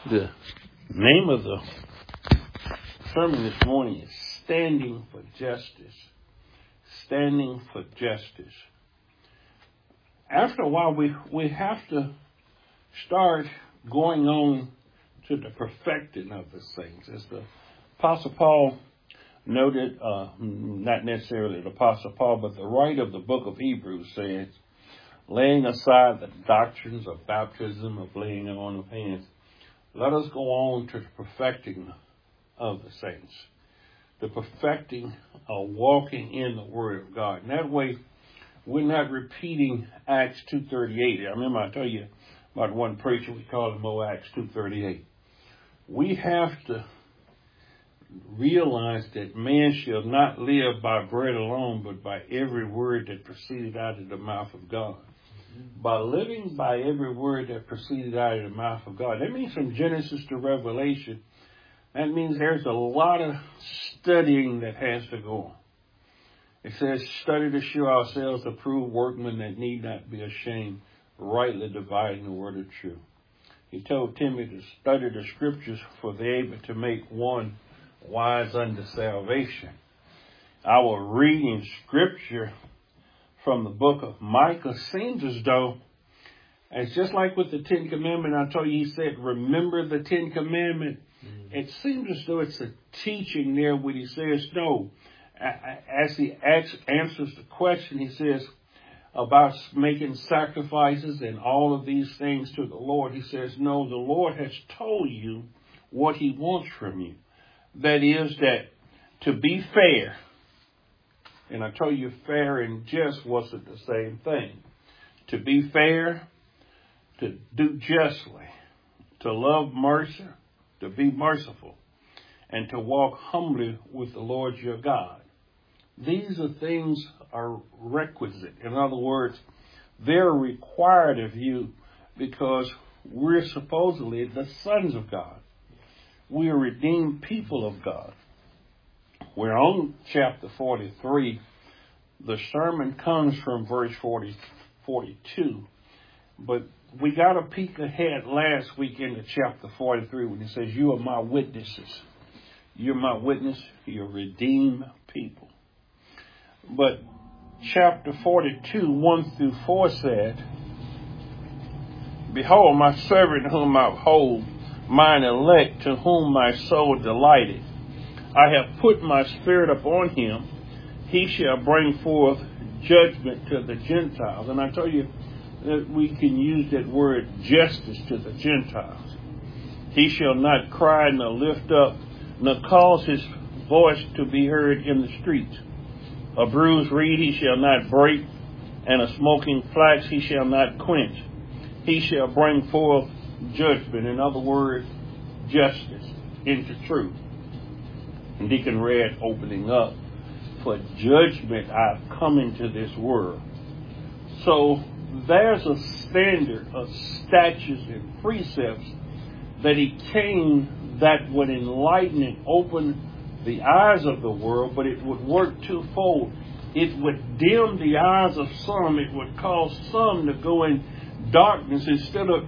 The name of the sermon this morning is Standing for Justice. Standing for Justice. After a while, we have to start going on to the perfecting of the saints. As the Apostle Paul noted, not necessarily the Apostle Paul, but the writer of the book of Hebrews says, laying aside the doctrines of baptism, of laying on of hands, let us go on to the perfecting of the saints. The perfecting of walking in the Word of God. And that way, we're not repeating Acts 2:38. I remember I told you about one preacher, we called him Acts 2:38. We have to realize that man shall not live by bread alone, but by every word that proceeded out of the mouth of God. By living by every word that proceeded out of the mouth of God. That means from Genesis to Revelation. That means there's a lot of studying that has to go on. It says, study to show ourselves approved workmen that need not be ashamed, rightly dividing the word of truth. He told Timothy to study the scriptures for they're able to make one wise unto salvation. Our reading scripture from the book of Micah seems as though, it's just like with the Ten Commandments, I told you, he said, remember the Ten Commandments. It seems as though it's a teaching there when he says, no, as he answers the question, he says about making sacrifices and all of these things to the Lord. He says, no, the Lord has told you what he wants from you. That is that to be fair. And I told you fair and just wasn't the same thing. To be fair, to do justly, to love mercy, to be merciful, and to walk humbly with the Lord your God. These are things are requisite. In other words, they're required of you because we're supposedly the sons of God. We are redeemed people of God. We're on chapter 43. The sermon comes from verse 42. But we got a peek ahead last week into chapter 43 when it says, you are my witnesses. You're my witness. You're redeemed people. But chapter 42, 1 through 4 said, behold, my servant whom I hold, mine elect, to whom my soul delighted. I have put my spirit upon him. He shall bring forth judgment to the Gentiles. And I tell you that we can use that word justice to the Gentiles. He shall not cry nor lift up, nor cause his voice to be heard in the streets. A bruised reed he shall not break, and a smoking flax he shall not quench. He shall bring forth judgment. In other words, justice into truth. And Deacon read opening up, for judgment I've come into this world. So there's a standard of statutes and precepts that he came that would enlighten and open the eyes of the world, but it would work twofold. It would dim the eyes of some. It would cause some to go in darkness instead of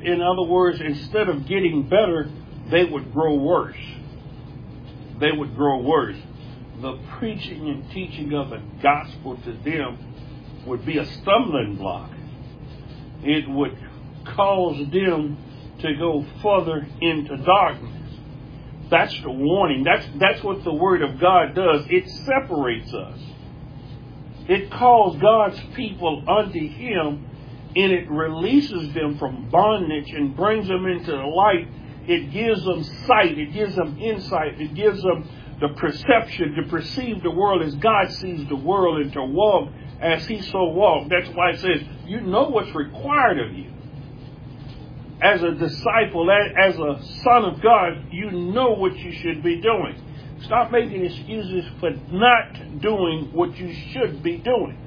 getting better, they would grow worse. They would grow worse. The preaching and teaching of the gospel to them would be a stumbling block. It would cause them to go further into darkness. That's the warning. That's what the Word of God does. It separates us. It calls God's people unto Him, and it releases them from bondage and brings them into the light. It gives them sight. It gives them insight. It gives them the perception to perceive the world as God sees the world and to walk as He so walked. That's why it says, you know what's required of you. As a disciple, as a son of God, you know what you should be doing. Stop making excuses for not doing what you should be doing.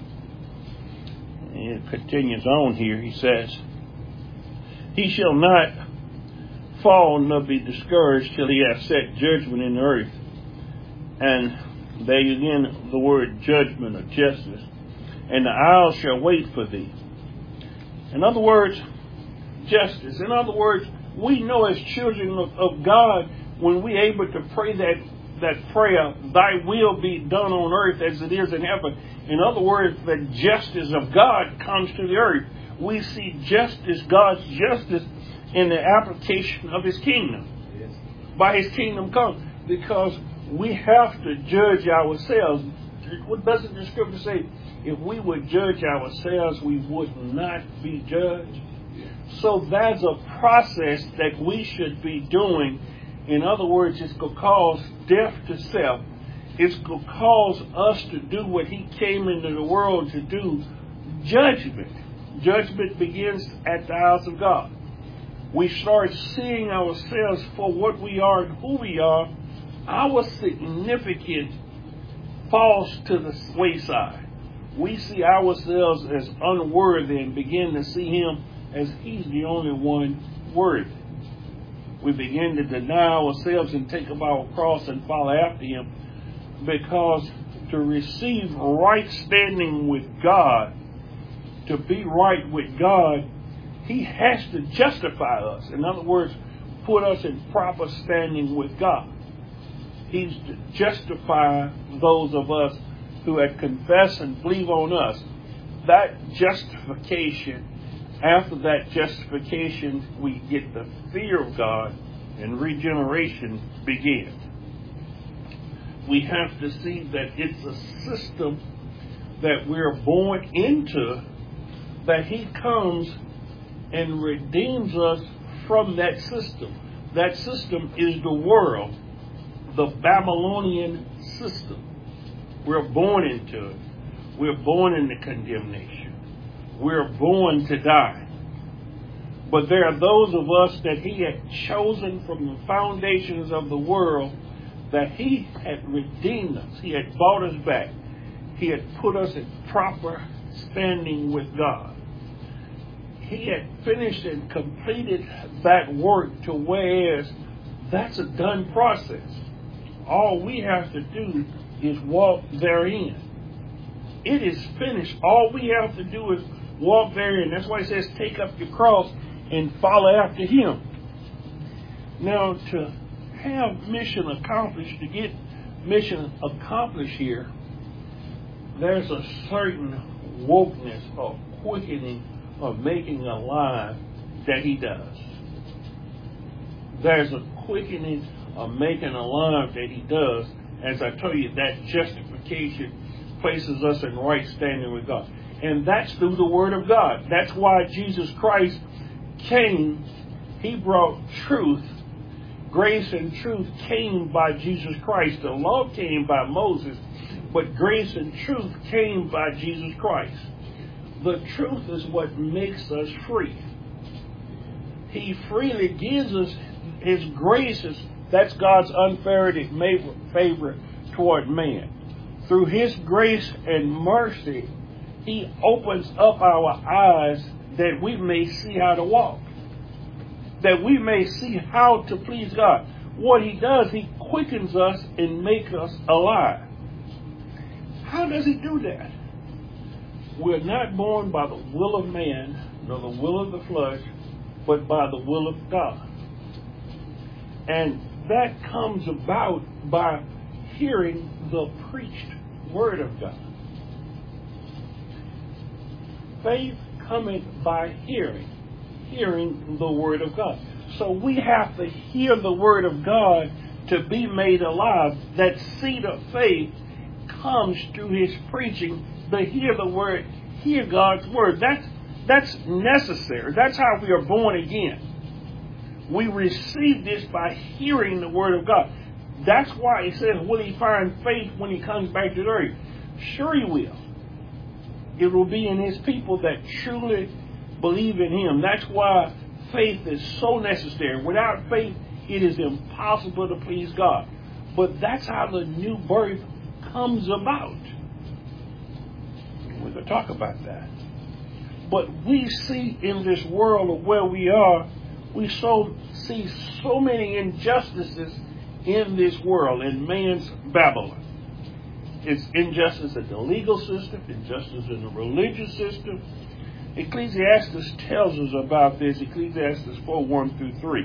And it continues on here. He says, he shall not fall nor be discouraged till he hath set judgment in the earth. And there again, the word judgment or justice. And the isles shall wait for thee. In other words, justice. In other words, We know as children of God, when we're able to pray that prayer, thy will be done on earth as it is in heaven. In other words, the justice of God comes to the earth. We see justice, God's justice, in the application of His kingdom. Yes. By His kingdom come. Because we have to judge ourselves. What doesn't the scripture say? If we would judge ourselves, we would not be judged. So that's a process that we should be doing. In other words, it's going to cause death to self. It's going to cause us to do what He came into the world to do, judgment. Judgment begins at the house of God. We start seeing ourselves for what we are and who we are. Our significance falls to the wayside. We see ourselves as unworthy and begin to see Him as He's the only one worthy. We begin to deny ourselves and take up our cross and follow after Him, because to receive right standing with God, to be right with God, He has to justify us. In other words, put us in proper standing with God. He's to justify those of us who had confessed and believe on us. That justification, after that justification, we get the fear of God and regeneration begins. We have to see that it's a system that we're born into, that He comes and redeems us from that system. That system is the world, the Babylonian system. We're born into it. We're born into condemnation. We're born to die. But there are those of us that He had chosen from the foundations of the world, that He had redeemed us. He had bought us back. He had put us in proper standing with God. He had finished and completed that work to whereas that's a done process. All we have to do is walk therein. It is finished. All we have to do is walk therein. That's why it says take up your cross and follow after Him. Now, to have mission accomplished, to get mission accomplished here, there's a certain wokeness or quickening of making alive that He does. There's a quickening of making alive that He does. As I told you, that justification places us in right standing with God. And that's through the Word of God. That's why Jesus Christ came. He brought truth. Grace and truth came by Jesus Christ. The law came by Moses, but grace and truth came by Jesus Christ. The truth is what makes us free. He freely gives us His graces. That's God's unmerited favor toward man. Through His grace and mercy, He opens up our eyes that we may see how to walk, that we may see how to please God. What He does, He quickens us and makes us alive. How does He do that? We're not born by the will of man, nor the will of the flesh, but by the will of God. And that comes about by hearing the preached Word of God. Faith cometh by hearing the Word of God. So we have to hear the Word of God to be made alive. That seed of faith comes through His preaching. To hear the Word, hear God's Word. That's necessary. That's how we are born again. We receive this by hearing the Word of God. That's why He says, will He find faith when He comes back to the earth? Sure He will. It will be in His people that truly believe in Him. That's why faith is so necessary. Without faith, it is impossible to please God. But that's how the new birth comes about. We're going to talk about that. But we see in this world of where we are, we see so many injustices in this world, in man's Babylon. It's injustice in the legal system, injustice in the religious system, Ecclesiastes tells us about this, Ecclesiastes 4:1-3.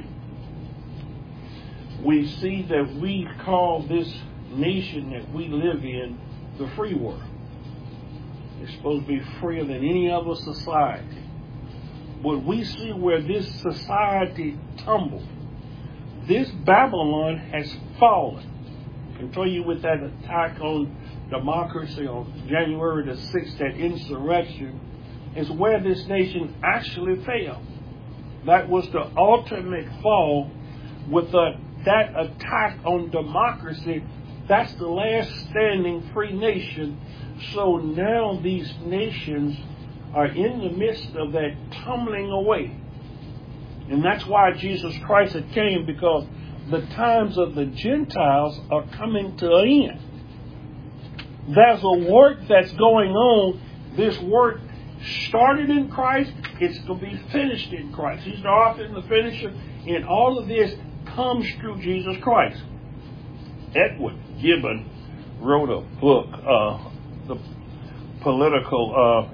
We see that we call this nation that we live in the free world. It's supposed to be freer than any other society. But we see where this society tumbled. This Babylon has fallen. I can tell you with that attack on democracy on January the 6th, that insurrection, is where this nation actually fell. That was the ultimate fall. With that attack on democracy, that's the last standing free nation. So now these nations are in the midst of that tumbling away. And that's why Jesus Christ had came, because the times of the Gentiles are coming to an end. There's a work that's going on. This work started in Christ. It's going to be finished in Christ. He's the author and the finisher. And all of this comes through Jesus Christ. Edward Gibbon wrote a book, the political.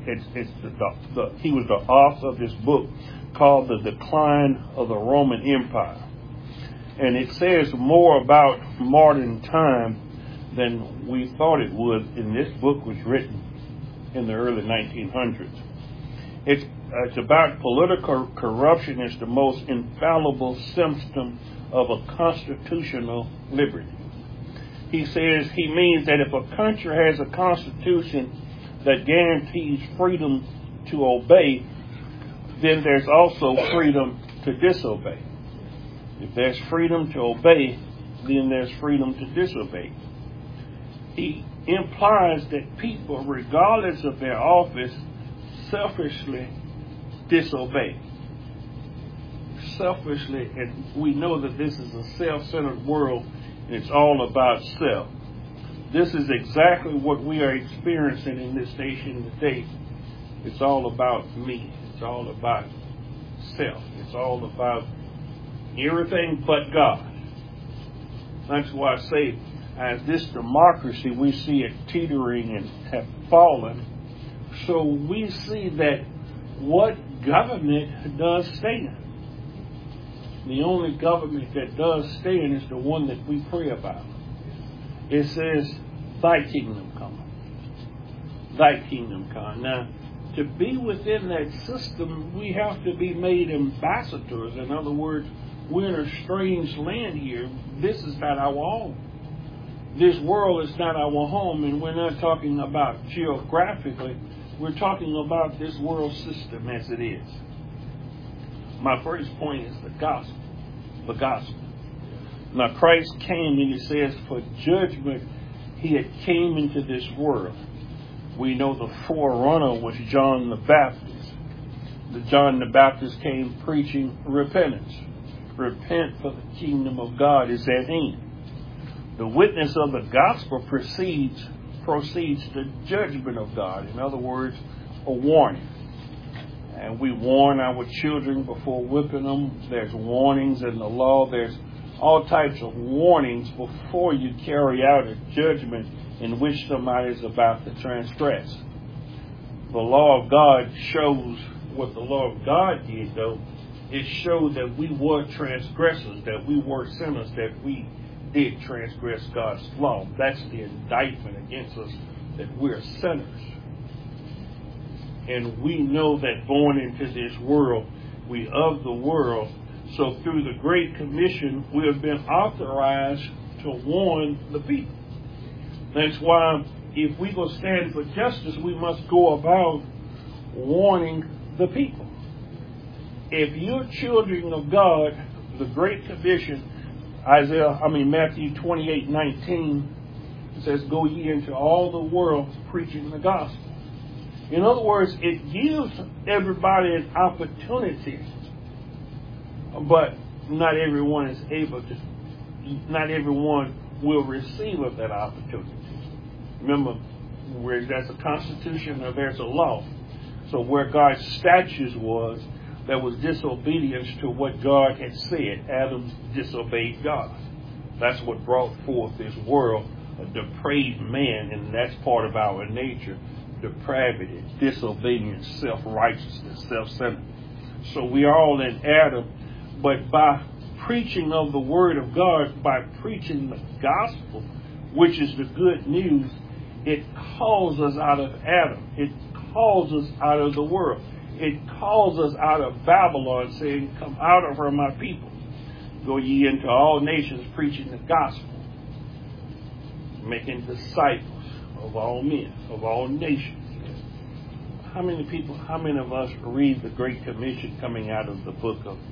He was the author of this book called "The Decline of the Roman Empire," and it says more about modern time than we thought it would. And this book was written in the early 1900s. It's about political corruption is the most infallible symptom of a constitutional liberty. He says he means that if a country has a constitution that guarantees freedom to obey, then there's also freedom to disobey. If there's freedom to obey, then there's freedom to disobey. He implies that people, regardless of their office, selfishly disobey. Selfishly, and we know that this is a self-centered world, and it's all about self. This is exactly what we are experiencing in this nation today. It's all about me. It's all about self. It's all about everything but God. That's why I say, as this democracy, we see it teetering and have fallen. So we see that what government does stand. The only government that does stand is the one that we pray about. It says, "Thy kingdom come. Thy kingdom come." Now, to be within that system, we have to be made ambassadors. In other words, we're in a strange land here. This is not our home. This world is not our home, and we're not talking about geographically. We're talking about this world system as it is. My first point is the gospel. The gospel. Now, Christ came, and he says, for judgment, he had came into this world. We know the forerunner was John the Baptist. John the Baptist came preaching repentance. Repent, for the kingdom of God is at hand. The witness of the gospel proceeds the judgment of God. In other words, a warning. And we warn our children before whipping them. There's warnings in the law. There's all types of warnings before you carry out a judgment in which somebody is about to transgress. The law of God shows what the law of God did, though. It showed that we were transgressors, that we were sinners, that we did transgress God's law. That's the indictment against us, that we're sinners. And we know that born into this world, we of the world. So through the Great Commission, we have been authorized to warn the people. That's why if we go stand for justice, we must go about warning the people. If you're children of God, the Great Commission, Matthew 28:19 says, "Go ye into all the world preaching the gospel." In other words, it gives everybody an opportunity, but not everyone is able to. Not everyone will receive of that opportunity. Remember, where there's a constitution or there's a law. So where God's statutes was, there was disobedience to what God had said. Adam disobeyed God. That's what brought forth this world, a depraved man, and that's part of our nature. depravity, disobedience, self-righteousness, self-centered. So we are all in Adam, but by preaching of the Word of God, by preaching the gospel, which is the good news, it calls us out of Adam. It calls us out of the world. It calls us out of Babylon, saying, come out of her, my people. Go ye into all nations, preaching the gospel, making disciples of all men, of all nations. How many of us read the Great Commission coming out of the book of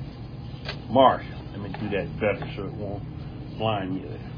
Mark? Let me do that better so it won't blind you there.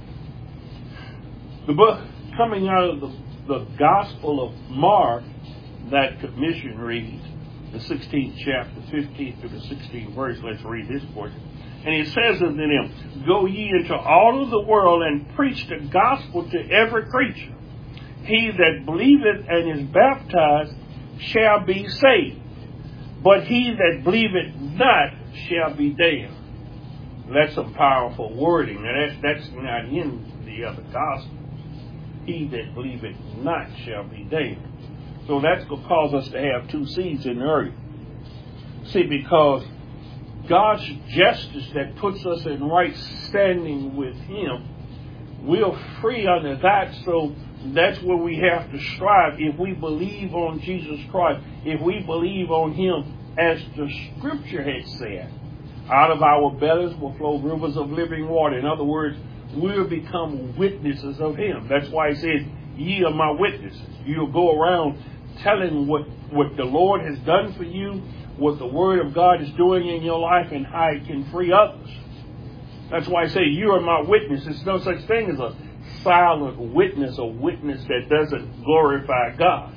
The book coming out of the Gospel of Mark, that commission reads, the 16th chapter, 15th through the 16th verse. Let's read this portion. And he says unto them, go ye into all of the world and preach the gospel to every creature. He that believeth and is baptized shall be saved, but he that believeth not shall be damned. That's some powerful wording. Now that's not in the other gospel. He that believeth not shall be damned. So that's going to cause us to have two seeds in the earth. See, because God's justice that puts us in right standing with Him, we're free under that. So that's where we have to strive. If we believe on Jesus Christ, if we believe on Him, as the Scripture had said, out of our bellies will flow rivers of living water. In other words, we'll become witnesses of Him. That's why He says, ye are my witnesses. You'll go around telling what the Lord has done for you, what the Word of God is doing in your life, and how it can free others. That's why I say, you are my witness. There's no such thing as a silent witness, a witness that doesn't glorify God.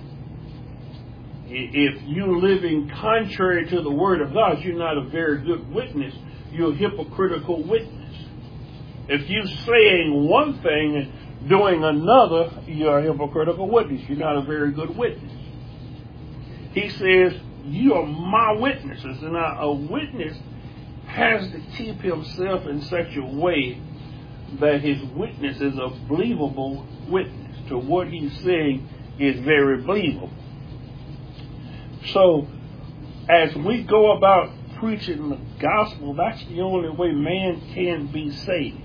If you're living contrary to the Word of God, you're not a very good witness. You're a hypocritical witness. If you're saying one thing and doing another, you're a hypocritical witness. You're not a very good witness. He says, you are my witnesses. And now a witness has to keep himself in such a way that his witness is a believable witness. To what he's saying is very believable. So, as we go about preaching the gospel, that's the only way man can be saved.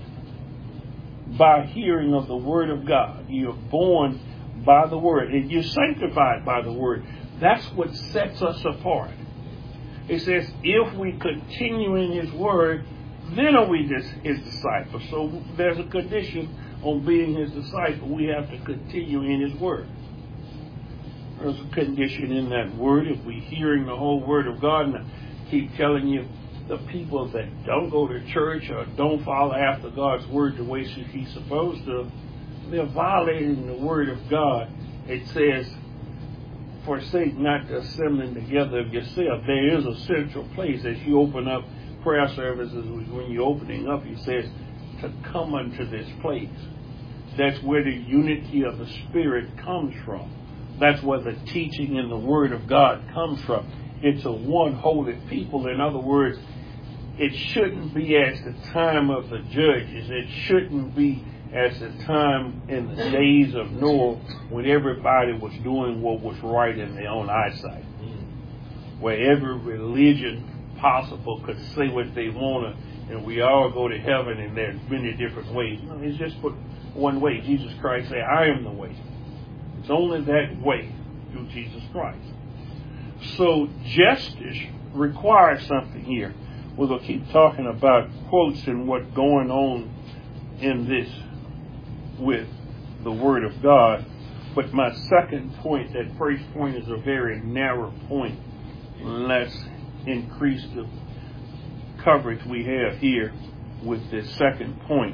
By hearing of the Word of God. You're born by the Word. And you're sanctified by the Word. That's what sets us apart. It says, if we continue in His Word, then are we His disciples. So there's a condition on being His disciple. We have to continue in His Word. There's a condition in that Word. If we're hearing the whole Word of God, and I keep telling you, the people that don't go to church or don't follow after God's Word the way He's supposed to, they're violating the Word of God. It says, forsake not the assembling together of yourself. There is a central place as you open up prayer services. When you're opening up, He says to come unto this place. That's where the unity of the Spirit comes from. That's where the teaching in the Word of God comes from. It's a one holy people. In other words, it shouldn't be as the time of the judges. It shouldn't be as the time in the days of Noah when everybody was doing what was right in their own eyesight. Where every religion possible could say what they want to, and we all go to heaven, and there's many different ways. No, it's just put one way. Jesus Christ said, I am the way. It's only that way through Jesus Christ. So justice requires something here. We're going to keep talking about quotes and what's going on in this with the Word of God. But my second point, that first point is a very narrow point. Let's increase the coverage we have here with this second point.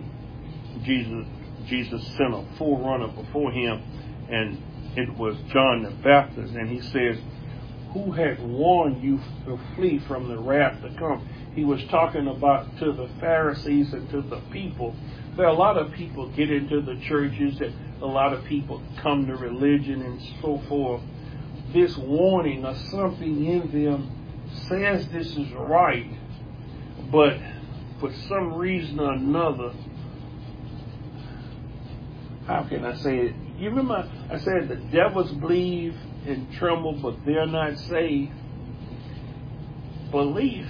Jesus sent a forerunner before Him, and it was John the Baptist. And He says, who had warned you to flee from the wrath to come? He was talking about to the Pharisees and to the people. There are a lot of people get into the churches, and a lot of people come to religion and so forth. This warning or something in them says this is right, but for some reason or another, how can I say it? You remember I said the devils believe and tremble, but they're not saved. Belief,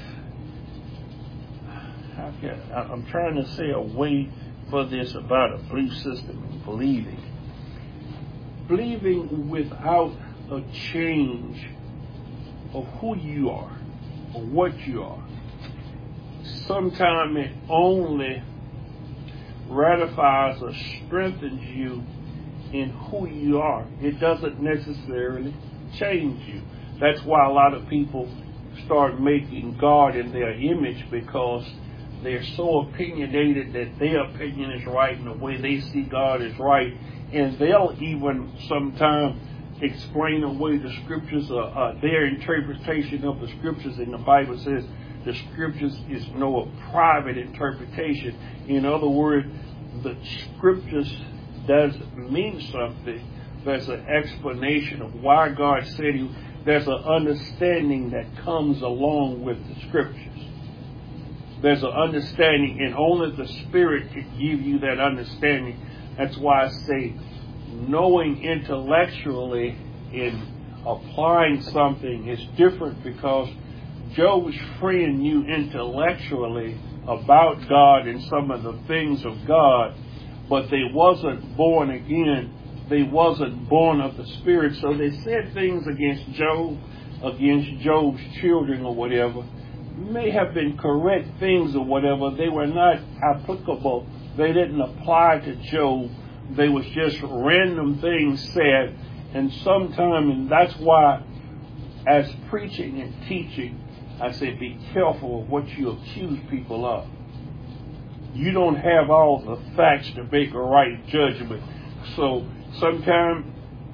I'm trying to say a way for this about a belief system and believing. Believing without a change of who you are or what you are. Sometimes it only ratifies or strengthens you in who you are. It doesn't necessarily change you. That's why a lot of people start making God in their image, because they're so opinionated that their opinion is right and the way they see God is right. And they'll even sometimes explain away the scriptures, their interpretation of the scriptures. And the Bible says the scriptures is no private interpretation. In other words, the scriptures does mean something. There's an explanation of why God said it. There's an understanding that comes along with the scriptures. There's an understanding, and only the Spirit can give you that understanding. That's why I say knowing intellectually in applying something is different, because Job's friend knew intellectually about God and some of the things of God, but they wasn't born again. They wasn't born of the Spirit. So they said things against Job, against Job's children or whatever. May have been correct things or whatever. They were not applicable. They didn't apply to Job. They was just random things said. And sometimes, and that's why as preaching and teaching, I say be careful of what you accuse people of. You don't have all the facts to make a right judgment. So sometimes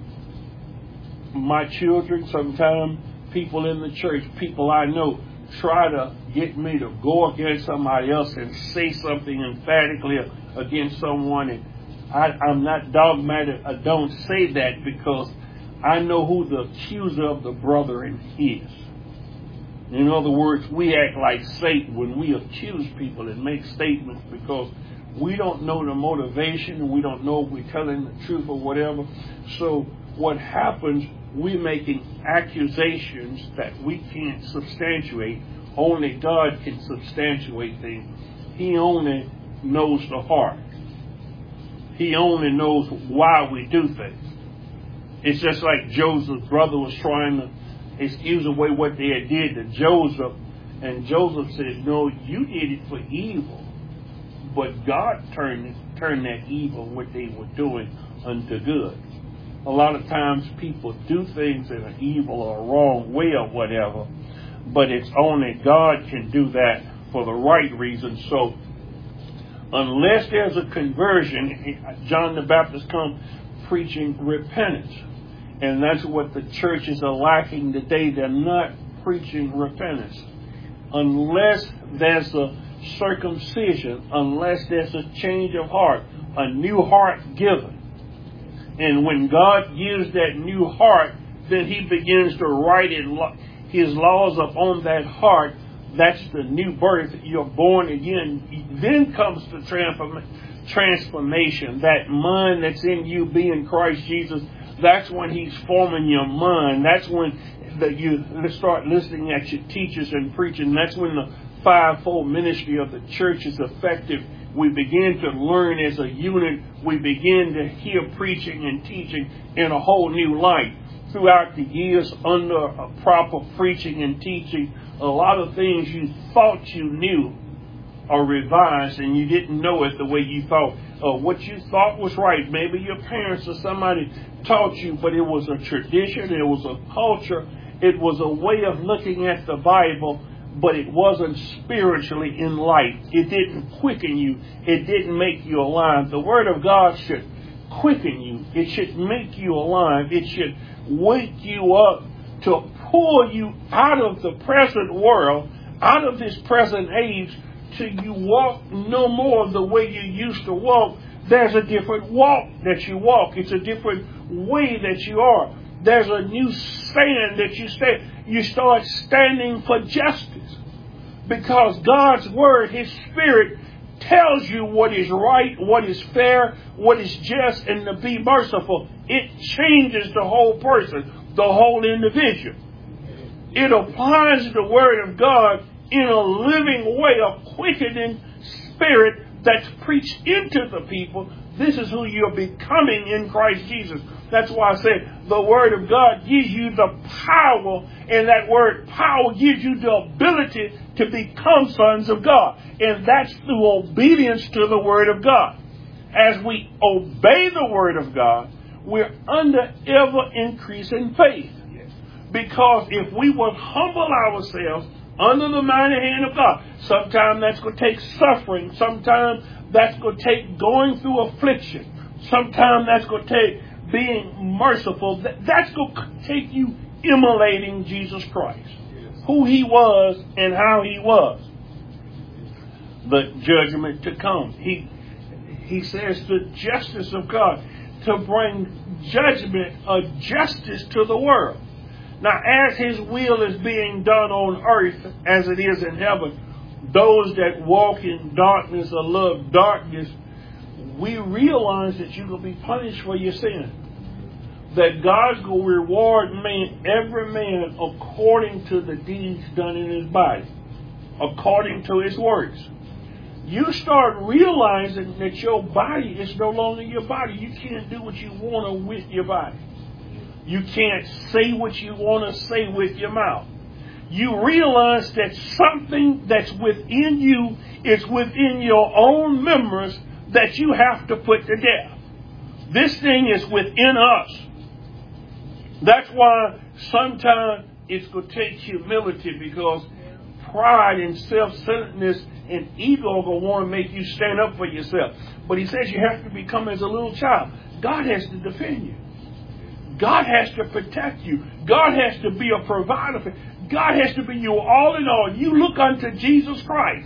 my children, sometimes people in the church, people I know, try to get me to go against somebody else and say something emphatically against someone. And I'm not dogmatic. I don't say that because I know who the accuser of the brethren is. In other words, we act like Satan when we accuse people and make statements, because we don't know the motivation and we don't know if we're telling the truth or whatever. So what happens, we're making accusations that we can't substantiate. Only God can substantiate things. He only knows the heart. He only knows why we do things. It's just like Joseph's brother was trying to excuse away what they had did to Joseph. And Joseph said, no, you did it for evil. But God turned that evil, what they were doing, unto good. A lot of times people do things in an evil or wrong way or whatever, but it's only God can do that for the right reason. So unless there's a conversion, John the Baptist come preaching repentance. And that's what the churches are lacking today. They're not preaching repentance. Unless there's a circumcision, unless there's a change of heart, a new heart given. And when God gives that new heart, then He begins to write His laws upon that heart. That's the new birth. You're born again. Then comes the transformation. That mind that's in you being Christ Jesus. That's when He's forming your mind. That's when you start listening at your teachers and preaching. That's when the fivefold ministry of the church is effective. We begin to learn as a unit. We begin to hear preaching and teaching in a whole new light. Throughout the years, under a proper preaching and teaching, a lot of things you thought you knew are revised, and you didn't know it the way you thought. What you thought was right. Maybe your parents or somebody taught you, but it was a tradition, it was a culture, it was a way of looking at the Bible, but it wasn't spiritually enlightened. It didn't quicken you. It didn't make you alive. The Word of God should quicken you. It should make you alive. It should wake you up to pull you out of the present world, out of this present age, till you walk no more the way you used to walk. There's a different walk that you walk. It's a different way that you are. There's a new stand that you stand. You start standing for justice. Because God's Word, His Spirit, tells you what is right, what is fair, what is just, and to be merciful, it changes the whole person, the whole individual. It applies the Word of God in a living way, a quickening spirit that's preached into the people. This is who you're becoming in Christ Jesus. That's why I said the Word of God gives you the power, and that word power gives you the ability to become sons of God. And that's through obedience to the Word of God. As we obey the Word of God, we're under ever increasing faith. Because if we will humble ourselves under the mighty hand of God, sometimes that's going to take suffering. Sometimes that's going to take going through affliction. Sometimes that's going to take being merciful. That's going to take you emulating Jesus Christ, who He was and how He was. The judgment to come. He says the justice of God to bring judgment of justice to the world. Now, as His will is being done on earth as it is in heaven, those that walk in darkness or love darkness, we realize that you're going to be punished for your sin. That God's going to reward every man according to the deeds done in his body, according to his works. You start realizing that your body is no longer your body. You can't do what you want to with your body. You can't say what you want to say with your mouth. You realize that something that's within you is within your own members that you have to put to death. This thing is within us. That's why sometimes it's going to take humility, because pride and self-centeredness and ego are going to want to make you stand up for yourself. But He says you have to become as a little child. God has to defend you. God has to protect you. God has to be a provider for you. God has to be your all in all. You look unto Jesus Christ.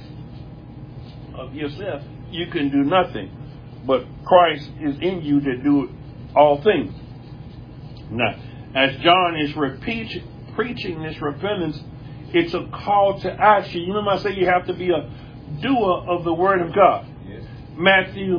Of yourself, you can do nothing. But Christ is in you to do all things. Now, as John is preaching this repentance, it's a call to action. You remember I said you have to be a doer of the Word of God. Yes. Matthew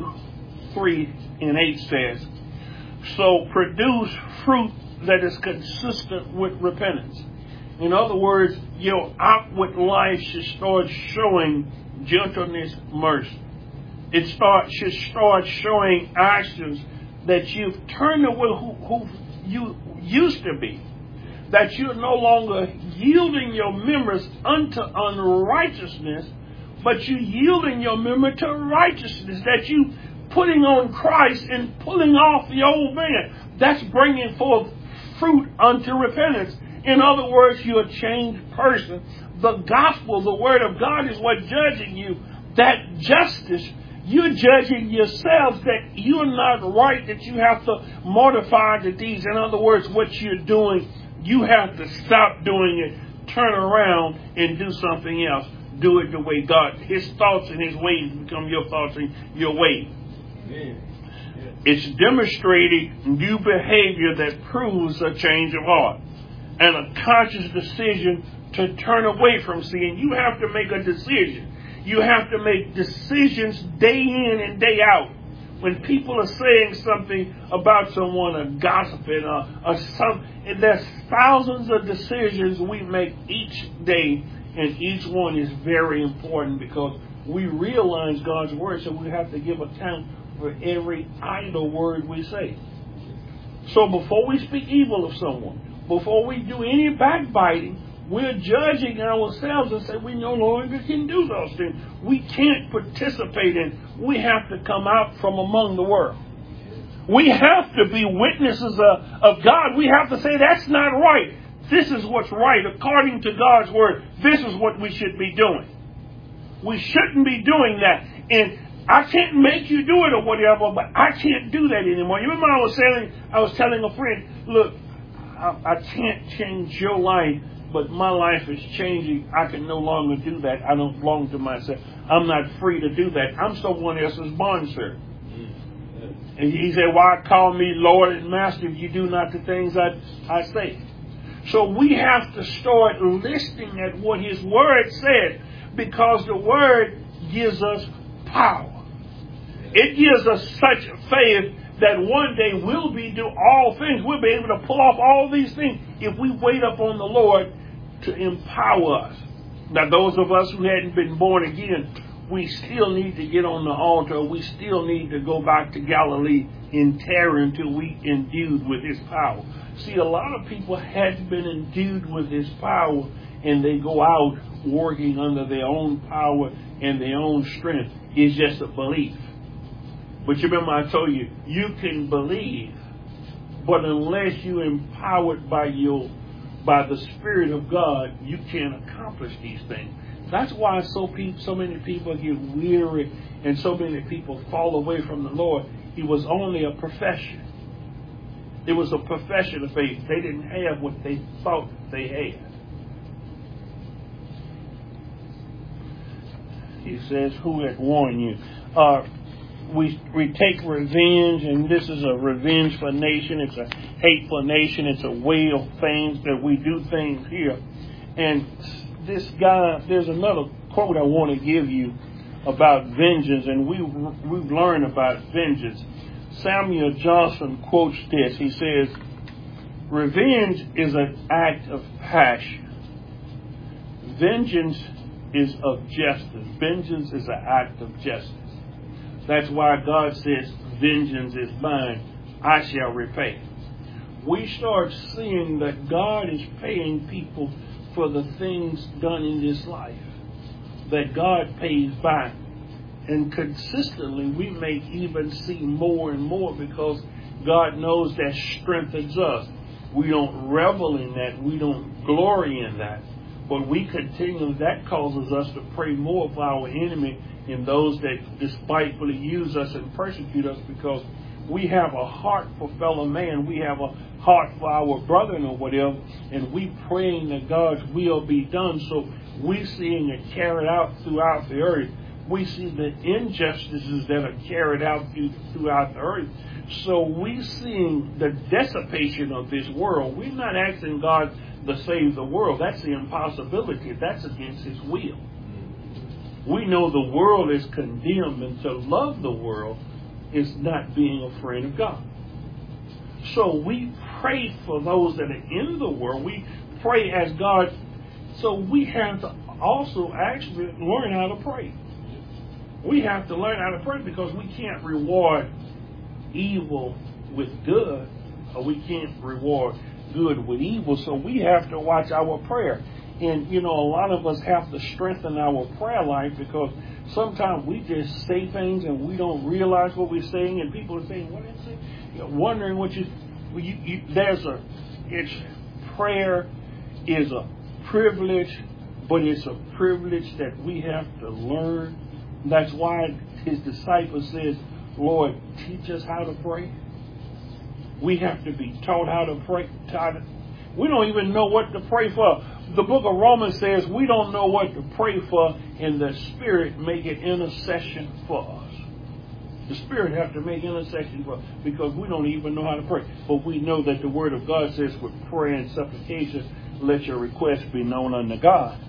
3:8 says, so produce fruit that is consistent with repentance. In other words, your outward life should start showing gentleness, mercy. It should start showing actions that you've turned away who you used to be. That you're no longer yielding your members unto unrighteousness, but you yielding your member to righteousness. That you putting on Christ and pulling off the old man. That's bringing forth fruit unto repentance. In other words, you're a changed person. The gospel, the Word of God, is what judging you. That justice, you're judging yourselves that you're not right, that you have to mortify the deeds. In other words, what you're doing, you have to stop doing it, turn around and do something else. Do it the way God, His thoughts and His ways become your thoughts and your ways. It's demonstrating new behavior that proves a change of heart and a conscious decision to turn away from sin. You have to make a decision. You have to make decisions day in and day out. When people are saying something about someone, or gossiping, or something, there's thousands of decisions we make each day, and each one is very important because we realize God's Word, so we have to give account for every idle word we say. So before we speak evil of someone, before we do any backbiting, we're judging ourselves and say we no longer can do those things. We can't participate in. We have to come out from among the world. We have to be witnesses of God. We have to say that's not right. This is what's right. According to God's Word, this is what we should be doing. We shouldn't be doing that. And I can't make you do it or whatever, but I can't do that anymore. You remember I was telling a friend, look, I can't change your life, but my life is changing. I can no longer do that. I don't belong to myself. I'm not free to do that. I'm someone else's bondservant. And he said, why call me Lord and Master if you do not the things I say? So we have to start listening at what His Word said, because the Word gives us power. It gives us such faith that one day we'll do all things. We'll be able to pull off all these things if we wait upon the Lord to empower us. Now, those of us who hadn't been born again, we still need to get on the altar. We still need to go back to Galilee and tarry until we endued with His power. See, a lot of people hadn't been endued with His power, and they go out working under their own power and their own strength. It's just a belief. But you remember I told you, you can believe, but unless you're empowered by the Spirit of God, you can't accomplish these things. That's why so many people get weary and so many people fall away from the Lord. It was only a profession. It was a profession of faith. They didn't have what they thought they had. He says, who had warned you? We take revenge, and this is a revengeful nation. It's a hateful nation. It's a way of things that we do things here. And this guy, there's another quote I want to give you about vengeance, and we've learned about vengeance. Samuel Johnson quotes this. He says, revenge is an act of passion. Vengeance is of justice. Vengeance is an act of justice. That's why God says, vengeance is mine, I shall repay. We start seeing that God is paying people for the things done in this life, that God pays back. And consistently, we may even see more and more because God knows that strengthens us. We don't revel in that. We don't glory in that. But we continue. That causes us to pray more for our enemy and those that despitefully use us and persecute us, because we have a heart for fellow man. We have a heart for our brethren or whatever, and we praying that God's will be done. So we seeing it carried out throughout the earth. We see the injustices that are carried out throughout the earth. So we seeing the dissipation of this world. We're not asking God to save the world. That's the impossibility. That's against His will. We know the world is condemned, and to love the world is not being afraid of God. So we pray for those that are in the world. We pray as God. So we have to also actually learn how to pray. We have to learn how to pray, because we can't reward evil with good, or we can't reward good with evil. So we have to watch our prayer. And, a lot of us have to strengthen our prayer life, because sometimes we just say things and we don't realize what we're saying, and people are saying, what is it? Wondering what prayer is a privilege, but it's a privilege that we have to learn. That's why His disciples says, Lord, teach us how to pray. We have to be taught how to pray. We don't even know what to pray for. The book of Romans says we don't know what to pray for, and the Spirit make an intercession for us. The Spirit have to make intercession for us, because we don't even know how to pray. But we know that the Word of God says, with prayer and supplication, let your requests be known unto God.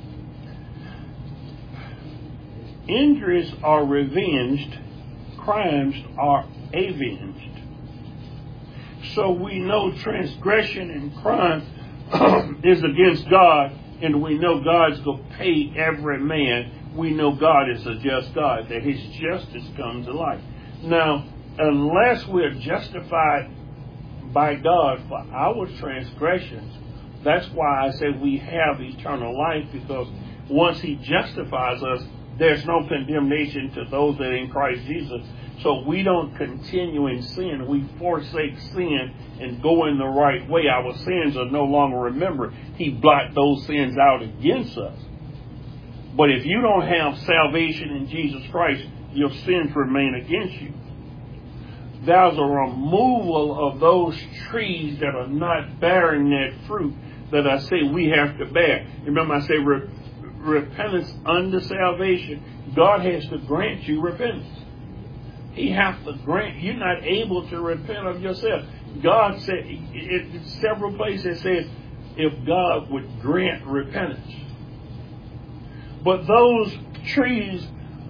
Injuries are revenged. Crimes are avenged. So we know transgression and crime is against God, and we know God's going to pay every man. We know God is a just God, that His justice comes to light. Now, unless we're justified by God for our transgressions, that's why I say we have eternal life, because once He justifies us, there's no condemnation to those that are in Christ Jesus. So we don't continue in sin. We forsake sin and go in the right way. Our sins are no longer remembered. He blotted those sins out against us. But if you don't have salvation in Jesus Christ, your sins remain against you. There's a removal of those trees that are not bearing that fruit that I say we have to bear. Remember, I say repentance under salvation. God has to grant you repentance. He has to grant. You're not able to repent of yourself. God said, in several places it says, if God would grant repentance. But those trees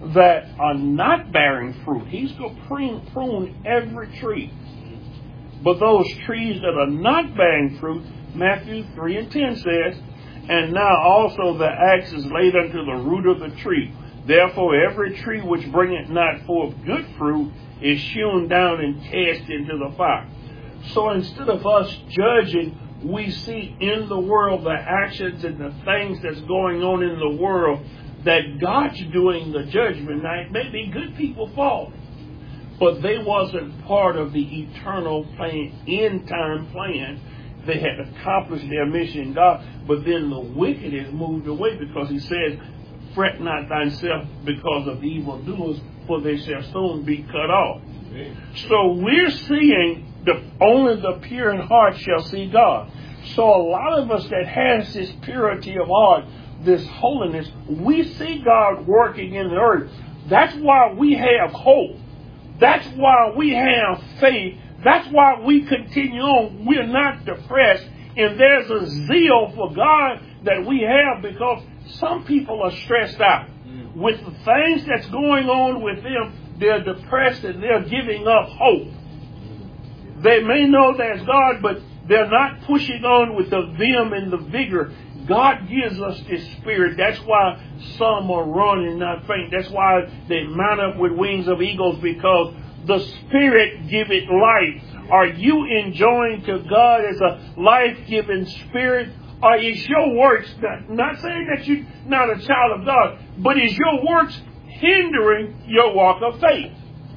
that are not bearing fruit. He's going to prune every tree. But those trees that are not bearing fruit, Matthew 3:10 says, and now also the axe is laid unto the root of the tree. Therefore every tree which bringeth not forth good fruit is hewn down and cast into the fire. So instead of us judging, we see in the world the actions and the things that's going on in the world that God's doing the judgment. Now it may be good people falling, but they wasn't part of the eternal plan, end time plan. They had accomplished their mission in God, but then the wicked is moved away, because he says, fret not thyself because of the evildoers, for they shall soon be cut off. Amen. So we're seeing only the pure in heart shall see God. So a lot of us that has this purity of heart, this holiness, we see God working in the earth. That's why we have hope. That's why we have faith. That's why we continue on. We're not depressed. And there's a zeal for God that we have, because some people are stressed out with the things that's going on with them. They're depressed and they're giving up hope. They may know there's God, but they're not pushing on with the vim and the vigor. God gives us this spirit. That's why some are running and not faint. That's why they mount up with wings of eagles, because the Spirit give it life. Are you enjoying to God as a life-giving Spirit? Or is your works, not saying that you're not a child of God, but is your works hindering your walk of faith?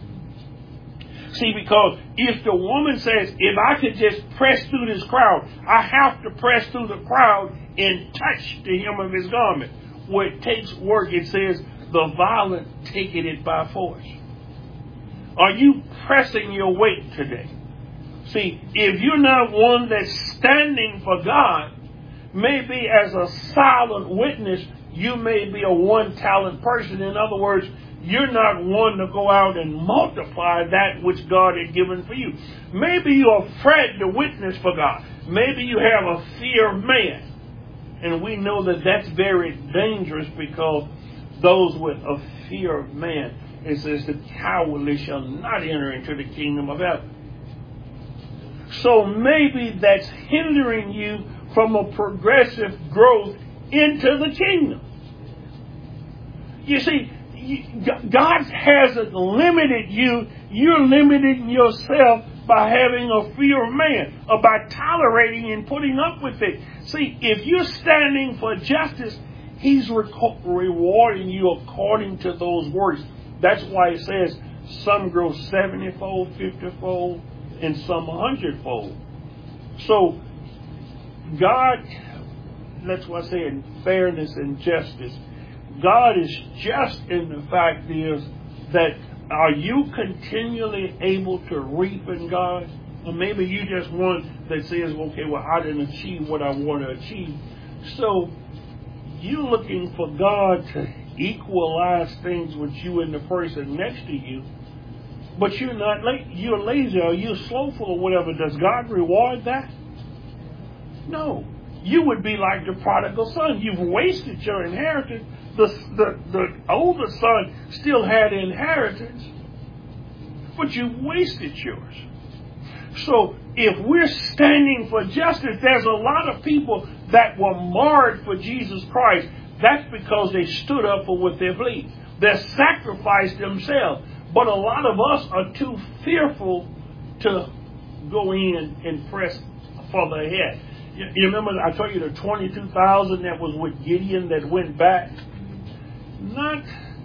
See, because if the woman says, if I could just press through this crowd, I have to press through the crowd and touch the hem of his garment. Where it takes work, it says, the violent taking it by force. Are you pressing your weight today? See, if you're not one that's standing for God, maybe as a silent witness, you may be a one-talent person. In other words, you're not one to go out and multiply that which God had given for you. Maybe you're afraid to witness for God. Maybe you have a fear of man. And we know that that's very dangerous, because those with a fear of man, it says, the cowardly shall not enter into the kingdom of heaven. So maybe that's hindering you from a progressive growth into the kingdom. You see, God hasn't limited you. You're limiting yourself by having a fear of man, or by tolerating and putting up with it. See, if you're standing for justice, He's rewarding you according to those works. That's why it says some grow 70-fold, 50-fold, and some 100-fold. So God, that's why I say in fairness and justice, God is just, in the fact is that are you continually able to reap in God? Or maybe you just one that says, okay, well, I didn't achieve what I want to achieve. So you're looking for God to equalize things with you and the person next to you, but you're not you're lazy or you're slowful or whatever. Does God reward that? No. You would be like the prodigal son. You've wasted your inheritance. The older son still had inheritance, but you wasted yours. So if we're standing for justice, there's a lot of people that were marred for Jesus Christ. That's because they stood up for what they believe. They sacrificed themselves. But a lot of us are too fearful to go in and press for the head. You remember I told you the 22,000 that was with Gideon that went back? Now,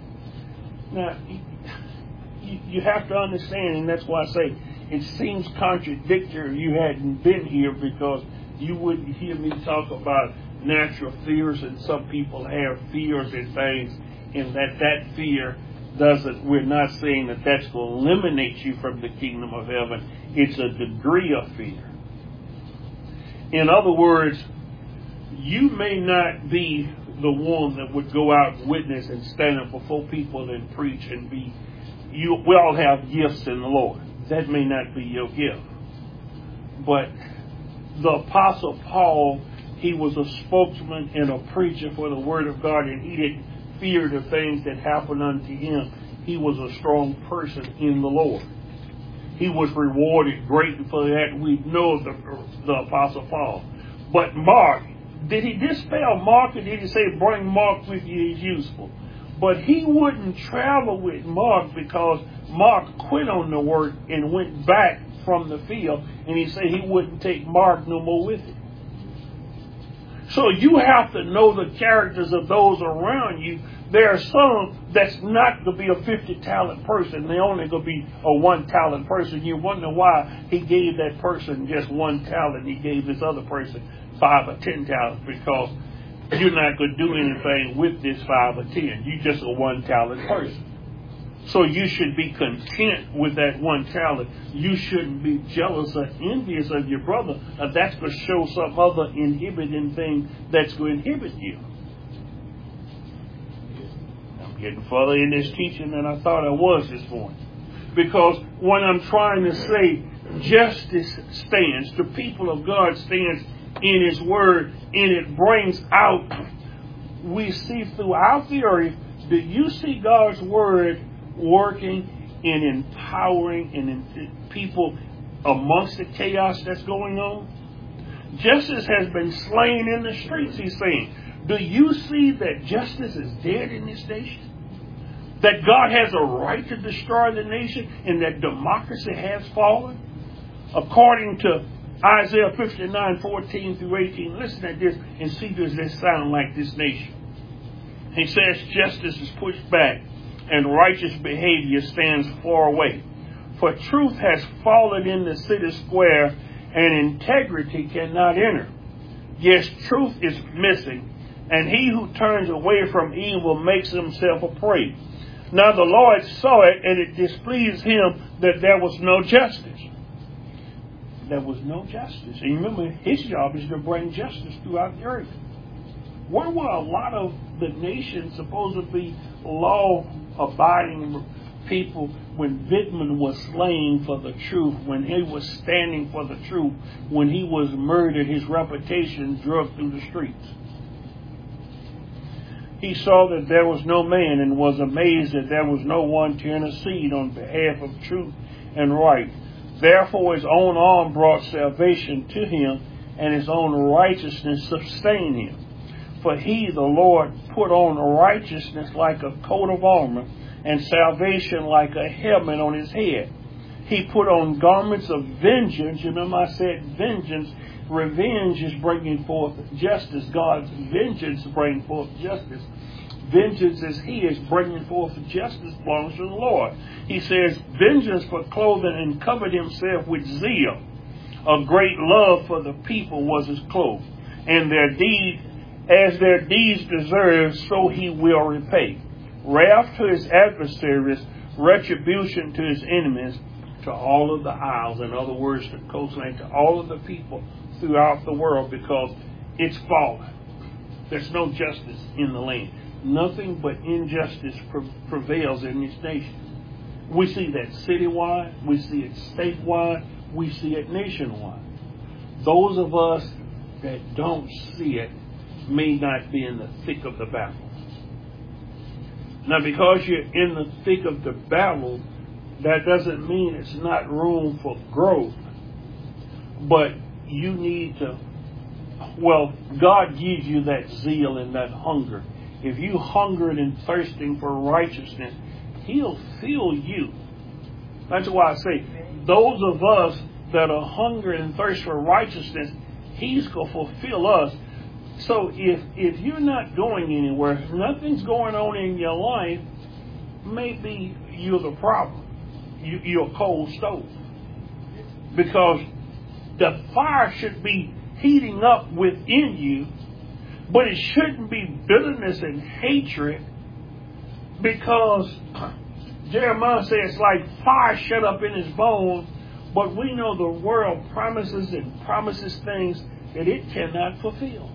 you have to understand, and that's why I say it seems contradictory you hadn't been here, because you wouldn't hear me talk about natural fears, and some people have fears and things, and that fear doesn't, we're not saying that that's going to eliminate you from the kingdom of heaven. It's a degree of fear. In other words, you may not be the one that would go out and witness and stand up before people and preach and be, we all have gifts in the Lord. That may not be your gift. But the Apostle Paul, he was a spokesman and a preacher for the Word of God, and he didn't fear the things that happened unto him, he was a strong person in the Lord. He was rewarded greatly for that. We know the Apostle Paul. But Mark, did he dispel Mark, or did he say, bring Mark with you, he's useful? But he wouldn't travel with Mark because Mark quit on the work and went back from the field, and he said he wouldn't take Mark no more with him. So you have to know the characters of those around you. There are some that's not going to be a 50-talent person. They're only going to be a 1-talent person. You wonder why he gave that person just 1 talent. He gave this other person 5 or 10 talents, because you're not going to do anything with this 5 or 10. You're just a 1-talent person. So you should be content with that 1 talent. You shouldn't be jealous or envious of your brother. That's going to show some other inhibiting thing that's going to inhibit you. I'm getting further in this teaching than I thought I was this morning. Because when I'm trying to say justice stands, the people of God stands in His Word, and it brings out, we see throughout the earth, do you see God's Word working and empowering and in people amongst the chaos that's going on? Justice has been slain in the streets, he's saying. Do you see that justice is dead in this nation? That God has a right to destroy the nation, and that democracy has fallen? According to Isaiah 59:14 through 18, listen at this and see, does this sound like this nation? He says justice is pushed back and righteous behavior stands far away. For truth has fallen in the city square, and integrity cannot enter. Yes, truth is missing, and he who turns away from evil makes himself a prey. Now the Lord saw it, and it displeased him that there was no justice. There was no justice. And remember, his job is to bring justice throughout the earth. Where were a lot of the nations supposed to be law-abiding people when Vidman was slain for the truth, when he was standing for the truth, when he was murdered, his reputation drug through the streets? He saw that there was no man and was amazed that there was no one to intercede on behalf of truth and right. Therefore his own arm brought salvation to him, and his own righteousness sustained him. For he, the Lord, put on righteousness like a coat of armor, and salvation like a helmet on his head. He put on garments of vengeance. Remember I said vengeance. Revenge is bringing forth justice. God's vengeance brings forth justice. Vengeance is his, bringing forth justice belongs to the Lord. He says, vengeance for clothing, and covered himself with zeal. A great love for the people was his cloak. And their deed, as their deeds deserve, so he will repay. Wrath to his adversaries, retribution to his enemies, to all of the isles, in other words, the coastline, to all of the people throughout the world, because it's fallen. There's no justice in the land. Nothing but injustice prevails in this nation. We see that citywide, we see it statewide, we see it nationwide. Those of us that don't see it may not be in the thick of the battle. Now, because you're in the thick of the battle, that doesn't mean it's not room for growth. But you need to, God gives you that zeal and that hunger. If you hungering and thirsting for righteousness, He'll fill you. That's why I say, those of us that are hungry and thirst for righteousness, He's going to fulfill us. So if you're not going anywhere, if nothing's going on in your life, maybe you're the problem. You're a cold stove. Because the fire should be heating up within you, but it shouldn't be bitterness and hatred, because Jeremiah says it's like fire shut up in his bones, but we know the world promises things that it cannot fulfill.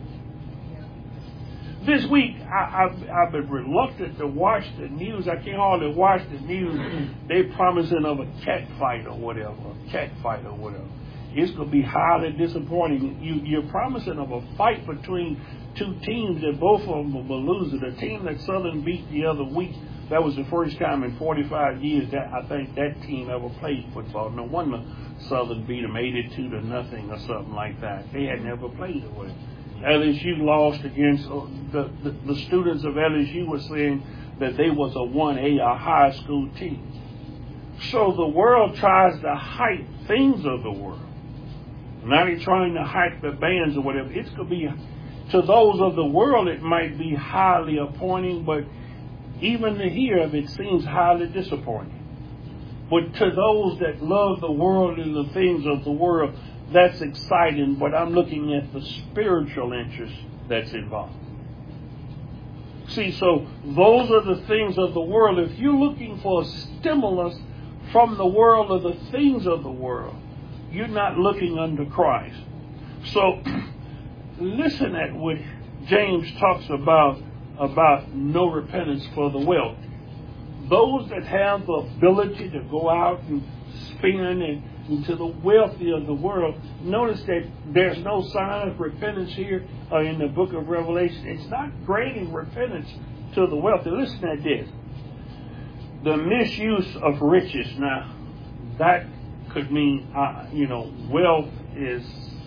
This week, I've been reluctant to watch the news. I can't hardly watch the news. They're promising of a cat fight or whatever. It's going to be highly disappointing. You're promising of a fight between two teams that both of them were losing. The team that Southern beat the other week, that was the first time in 45 years that I think that team ever played football. No wonder Southern beat them 82-0 or something like that. They had never played it with. LSU lost against the students of LSU were saying that they was a 1A, a high school team. So the world tries to hype things of the world. Now they're trying to hype the bands or whatever. It's going to be, to those of the world, it might be highly appointing, but even to hear of it seems highly disappointing. But to those that love the world and the things of the world, that's exciting, but I'm looking at the spiritual interest that's involved. See, so those are the things of the world. If you're looking for a stimulus from the world or the things of the world, you're not looking unto Christ. So listen at what James talks about no repentance for the wealthy. Those that have the ability to go out and spend and to the wealthy of the world, notice that there's no sign of repentance here in the book of Revelation. It's not granting repentance to the wealthy. Listen at this. The misuse of riches. Now, that could mean, wealth is,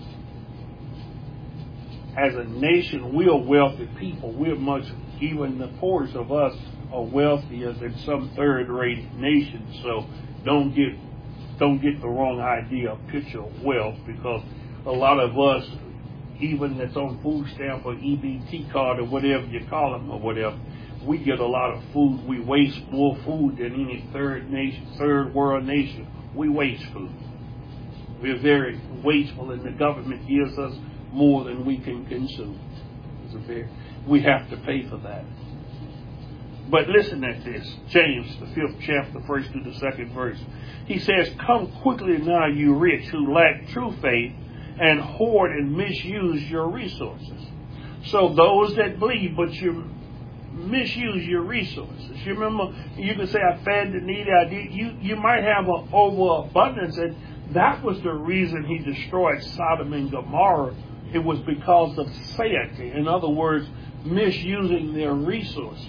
as a nation, we are wealthy people. We're much, even the poorest of us are wealthier than some third-rate nations. So don't get the wrong idea, picture of wealth, because a lot of us, even that's on food stamp or EBT card or whatever you call them or whatever, we get a lot of food. We waste more food than any third world nation. We waste food. We're very wasteful, and the government gives us more than we can consume. We have to pay for that. But listen at this. James, the 5th chapter, 1st through the 2nd verse. He says, "Come quickly now, you rich who lack true faith, and hoard and misuse your resources." So those that believe, but you misuse your resources. You remember, you can say, I fed the needy. I did. You might have an overabundance, and that was the reason he destroyed Sodom and Gomorrah. It was because of satiety. In other words, misusing their resources.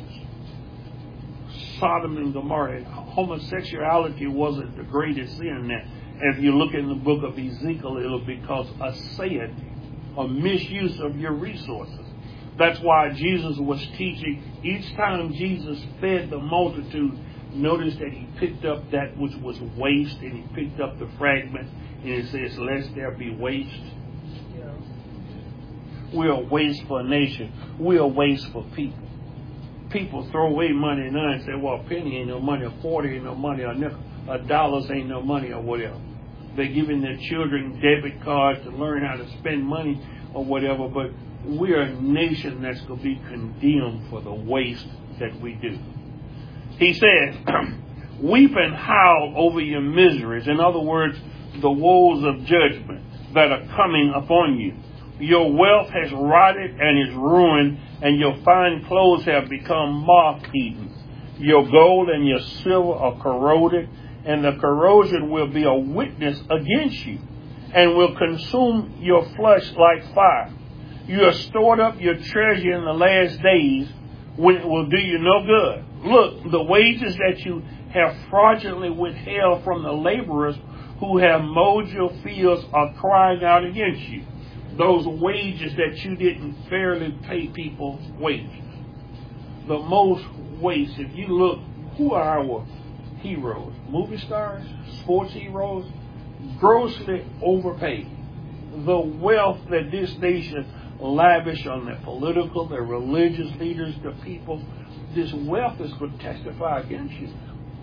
Sodom and Gomorrah, homosexuality wasn't the greatest sin. If you look in the book of Ezekiel, it'll be because of satiety, a misuse of your resources. That's why Jesus was teaching. Each time Jesus fed the multitude, notice that he picked up that which was waste, and he picked up the fragment, and it says, "Lest there be waste." Yeah. We're a wasteful nation. We're a wasteful people. People throw away money now and say, well, a penny ain't no money, a quarter ain't no money, a nickel, $1 ain't no money, or whatever. They're giving their children debit cards to learn how to spend money or whatever, but we're a nation that's going to be condemned for the waste that we do. He says, "Weep and howl over your miseries." In other words, the woes of judgment that are coming upon you. Your wealth has rotted and is ruined, and your fine clothes have become moth-eaten. Your gold and your silver are corroded, and the corrosion will be a witness against you, and will consume your flesh like fire. You have stored up your treasure in the last days, when it will do you no good. Look, the wages that you have fraudulently withheld from the laborers who have mowed your fields are crying out against you. Those wages that you didn't fairly pay people's wages. The most waste, if you look, who are our heroes? Movie stars? Sports heroes? Grossly overpaid. The wealth that this nation lavish on their political, their religious leaders, the people, this wealth is going to testify against you.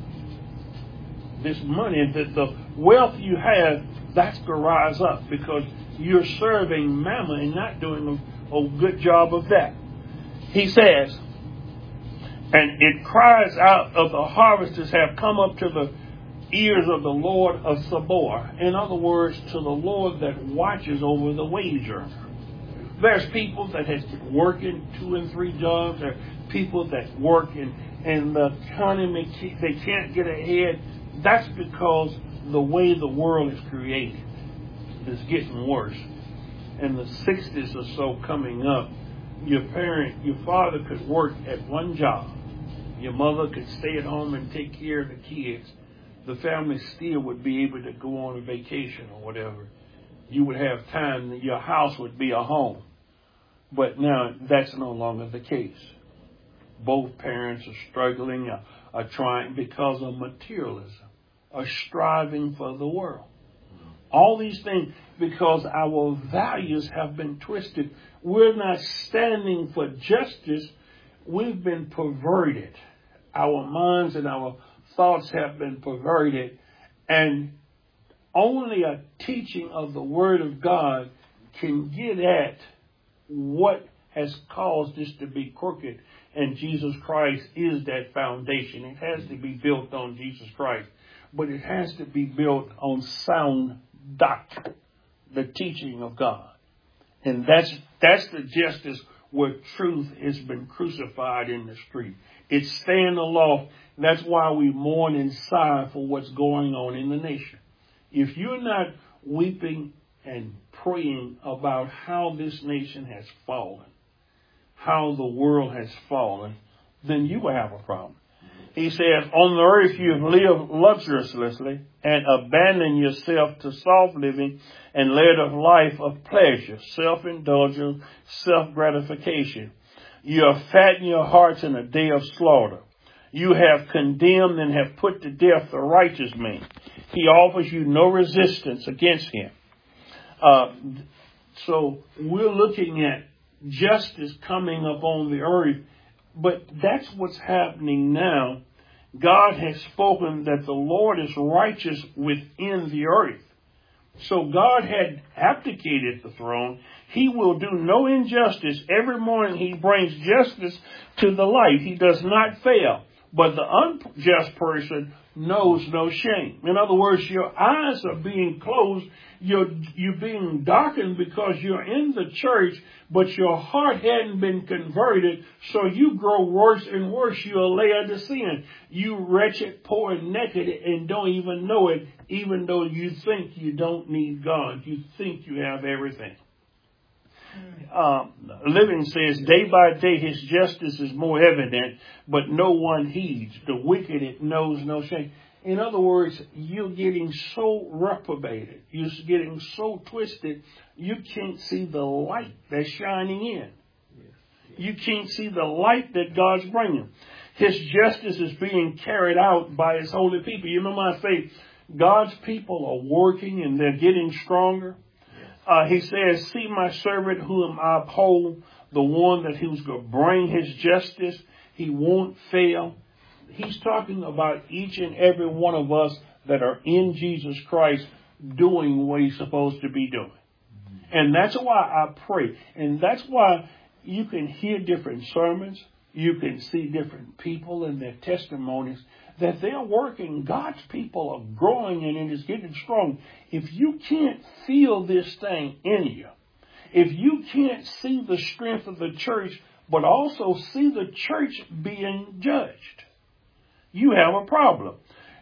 This money, the wealth you have, that's going to rise up because you're serving mammon and not doing a good job of that. He says, "And it cries out of the harvesters have come up to the ears of the Lord of Sabaoth." In other words, to the Lord that watches over the wage earner. There's people that has been working 2 and 3 jobs. There are people that work and the economy, they can't get ahead. That's because the way the world is created is getting worse. And the 60s or so coming up, your father could work at one job. Your mother could stay at home and take care of the kids. The family still would be able to go on a vacation or whatever. You would have time. Your house would be a home. But now that's no longer the case. Both parents are struggling, are trying because of materialism, are striving for the world. All these things because our values have been twisted. We're not standing for justice. We've been perverted. Our minds and our thoughts have been perverted. And only a teaching of the Word of God can get at what has caused this to be crooked. And Jesus Christ is that foundation. It has to be built on Jesus Christ. But it has to be built on sound doctrine, the teaching of God. And that's the justice where truth has been crucified in the street. It's staying aloft. That's why we mourn and sigh for what's going on in the nation. If you're not weeping and praying about how this nation has fallen, how the world has fallen, then you will have a problem. He says, on the earth you have lived luxuriously and abandoned yourself to soft living and led a life of pleasure, self-indulgence, self-gratification. You have fattened your hearts in a day of slaughter. You have condemned and have put to death the righteous man. He offers you no resistance against him. So we're looking at justice coming upon the earth, but that's what's happening now. God has spoken that the Lord is righteous within the earth. So God had abdicated the throne. He will do no injustice. Every morning he brings justice to the light. He does not fail. But the unjust person knows no shame. In other words, your eyes are being closed. You're being darkened because you're in the church, but your heart hadn't been converted. So you grow worse and worse. You're Laodicean. You wretched, poor, and naked, and don't even know it, even though you think you don't need God. You think you have everything. Living says, day by day his justice is more evident, but no one heeds. The wicked knows no shame. In other words, you're getting so reprobated. You're getting so twisted, you can't see the light that's shining in. You can't see the light that God's bringing. His justice is being carried out by his holy people. You remember I say, God's people are working and they're getting stronger. He says, see my servant whom I uphold, the one that he was going to bring his justice. He won't fail. He's talking about each and every one of us that are in Jesus Christ doing what he's supposed to be doing. And that's why I pray. And that's why you can hear different sermons. You can see different people and their testimonies that they're working. God's people are growing and it is getting strong. If you can't feel this thing in you, if you can't see the strength of the church, but also see the church being judged, you have a problem.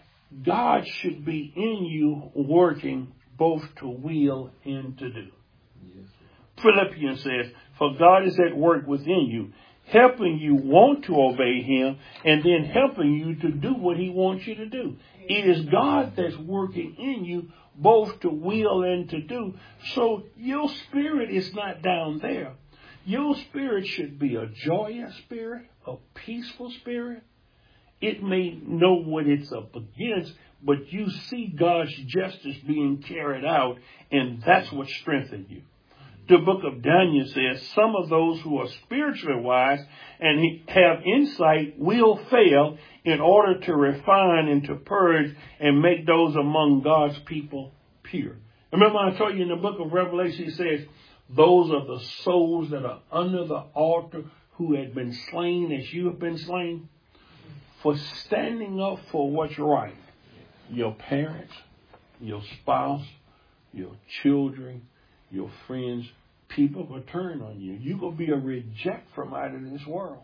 God should be in you working both to will and to do. Yes. Philippians says, for God is at work within you, helping you want to obey him, and then helping you to do what he wants you to do. It is God that's working in you both to will and to do. So your spirit is not down there. Your spirit should be a joyous spirit, a peaceful spirit. It may know what it's up against, but you see God's justice being carried out, and that's what strengthens you. The book of Daniel says some of those who are spiritually wise and have insight will fail in order to refine and to purge and make those among God's people pure. Remember I told you in the book of Revelation, he says, those are the souls that are under the altar who had been slain as you have been slain for standing up for what's right. Your parents, your spouse, your children, your friends, people will turn on you. You're going to be a reject from out of this world.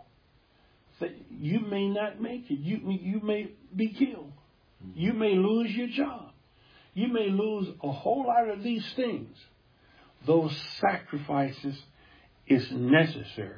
You may not make it. You may be killed. You may lose your job. You may lose a whole lot of these things. Those sacrifices is necessary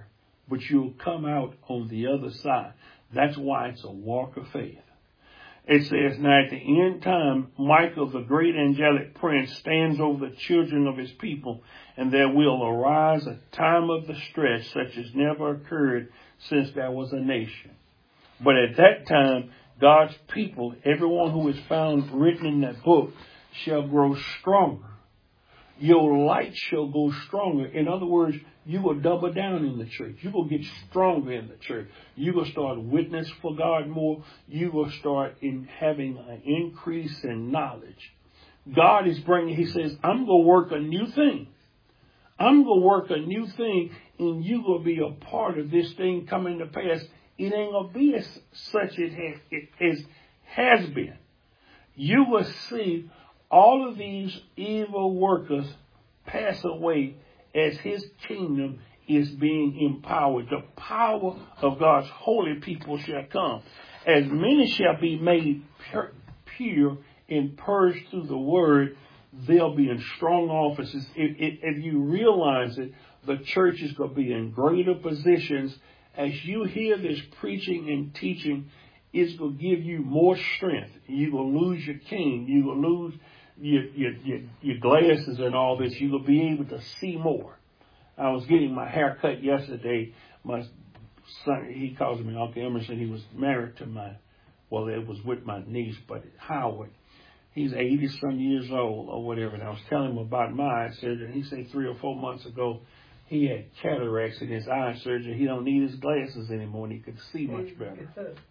but you'll come out on the other side. That's why it's a walk of faith. It says, now at the end time, Michael, the great angelic prince, stands over the children of his people, and there will arise a time of distress such as never occurred since there was a nation. But at that time, God's people, everyone who is found written in that book, shall grow stronger. Your light shall go stronger. In other words, you will double down in the church. You will get stronger in the church. You will start witness for God more. You will start in having an increase in knowledge. God is bringing, he says, I'm going to work a new thing. I'm going to work a new thing, and you will be a part of this thing coming to pass. It ain't going to be as such as has been. You will see all of these evil workers pass away as his kingdom is being empowered. The power of God's holy people shall come. As many shall be made pure and purged through the word, they'll be in strong offices. If you realize it, the church is going to be in greater positions. As you hear this preaching and teaching, it's going to give you more strength. You're going to lose your cane. You're going to lose your glasses and all this. You're going to be able to see more. I was getting my hair cut yesterday. My son, he calls me Uncle Emerson. He was married to it was with my niece, but Howard. He's 80-some years old or whatever. And I was telling him about my eye surgery. He said 3 or 4 months ago he had cataracts in his eye surgery. He don't need his glasses anymore, and he could see much better.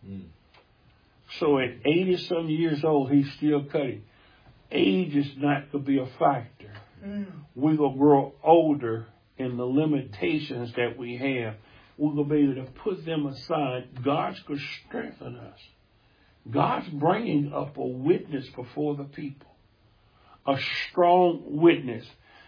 So at 80-some years old, he's still cutting. Age is not going to be a factor. We're going to grow older, and the limitations that we have, we're going to be able to put them aside. God's going to strengthen us. God's bringing up a witness before the people. A strong witness.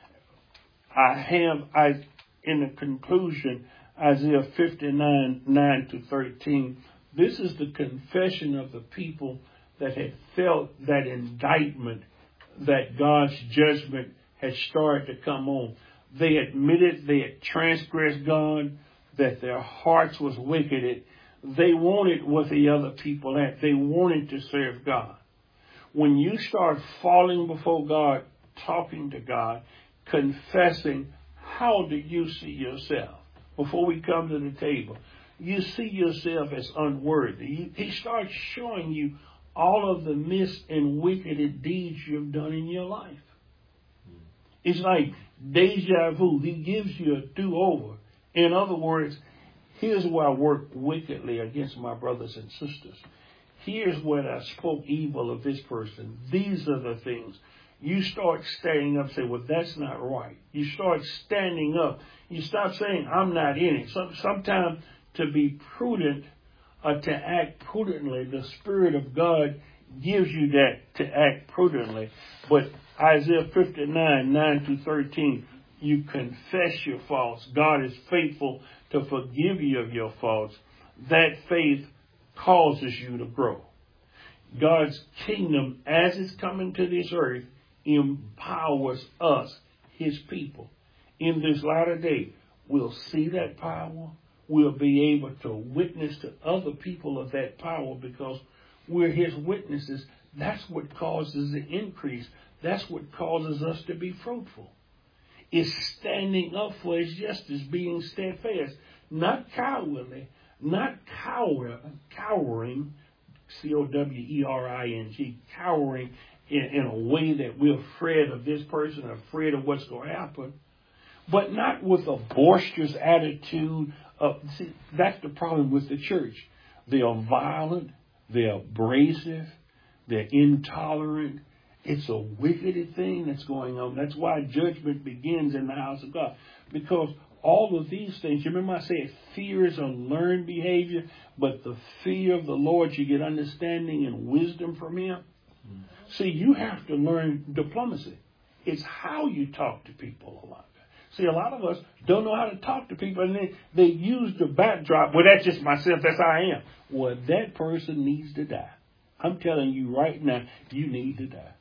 In the conclusion, Isaiah 59, 9-13. This is the confession of the people that had felt that indictment that God's judgment had started to come on. They admitted they had transgressed God, that their hearts was wicked. They wanted what the other people had. They wanted to serve God. When you start falling before God, talking to God, confessing, how do you see yourself? Before we come to the table, you see yourself as unworthy. He starts showing you all of the mis and wicked deeds you've done in your life. It's like deja vu. He gives you a do-over. In other words, here's where I worked wickedly against my brothers and sisters. Here's where I spoke evil of this person. These are the things. You start standing up and say, well, that's not right. You start standing up. You stop saying, I'm not in it. Sometimes to be prudent or to act prudently, the Spirit of God gives you that to act prudently. But Isaiah 59, 9-13, you confess your faults. God is faithful to forgive you of your faults. That faith causes you to grow. God's kingdom, as it's coming to this earth, empowers us, his people. In this latter day, we'll see that power. We'll be able to witness to other people of that power because we're his witnesses. That's what causes the increase. That's what causes us to be fruitful. It's standing up for his justice, being steadfast, not cowardly, not cowering, C-O-W-E-R-I-N-G, cowering in a way that we're afraid of this person, afraid of what's going to happen, but not with a boisterous attitude. See, that's the problem with the church. They are violent, they're abrasive, they're intolerant. It's a wicked thing that's going on. That's why judgment begins in the house of God. Because all of these things, you remember I said fear is a learned behavior, but the fear of the Lord, you get understanding and wisdom from him. See, you have to learn diplomacy. It's how you talk to people a lot. See, a lot of us don't know how to talk to people, and they use the backdrop. Well, that's just myself. That's how I am. Well, that person needs to die. I'm telling you right now, you need to die.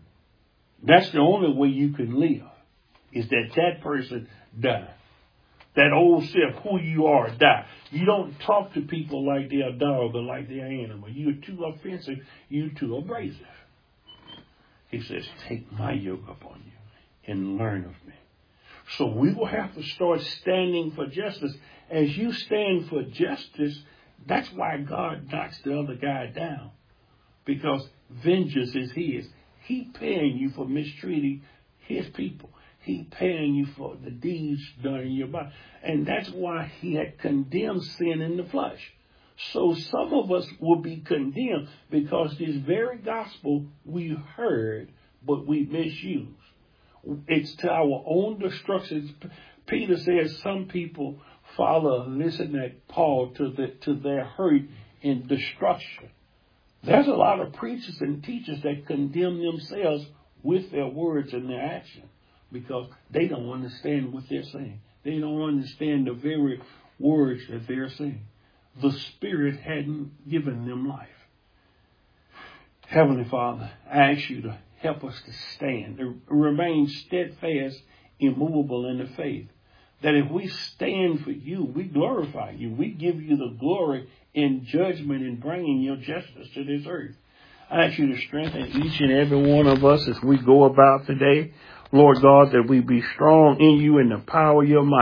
That's the only way you can live, is that person die. That old self, who you are, die. You don't talk to people like they're a dog or like they're an animal. You're too offensive. You're too abrasive. He says, take my yoke upon you and learn of me. So we will have to start standing for justice. As you stand for justice, that's why God knocks the other guy down. Because vengeance is his. He paying you for mistreating his people. He paying you for the deeds done in your body. And that's why he had condemned sin in the flesh. So some of us will be condemned because this very gospel we heard, but we misused. It's to our own destruction. Peter says some people listen at Paul to their hurt and destruction. There's a lot of preachers and teachers that condemn themselves with their words and their action because they don't understand what they're saying. They don't understand the very words that they're saying. The Spirit hadn't given them life. Heavenly Father, I ask you to help us to stand, to remain steadfast, immovable in the faith. That if we stand for you, we glorify you. We give you the glory in judgment and bringing your justice to this earth. I ask you to strengthen each and every one of us as we go about today. Lord God, that we be strong in you and the power of your might.